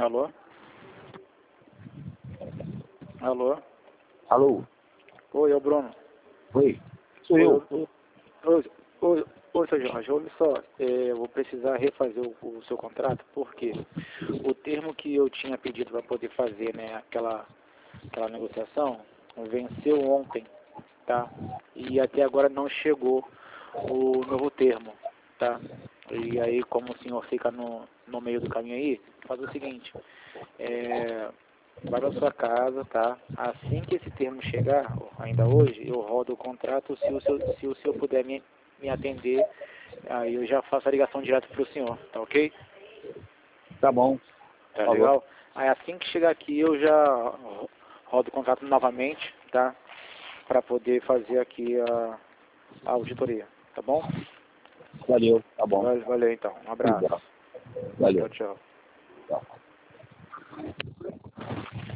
Alô? Alô? Alô? Oi, é o Bruno. Oi? Sou eu. Oi, seu Jorge, olha só, eu vou precisar refazer o seu contrato, porque o termo que eu tinha pedido para poder fazer, né, aquela negociação, venceu ontem, tá? E até agora não chegou o novo termo, tá? E aí, como o senhor fica no meio do caminho aí, faz o seguinte, vai para sua casa, tá? Assim que esse termo chegar, ainda hoje, eu rodo o contrato, se o senhor puder me atender, aí eu já faço a ligação direto para o senhor, tá ok? Tá bom. Tá Falou. legal? Aí assim que chegar aqui eu já rodo o contrato novamente, tá? Para poder fazer aqui a auditoria, tá bom? Valeu. Tá bom. Valeu então, um abraço. Legal. Valeu. Tchau, tchau. Tchau.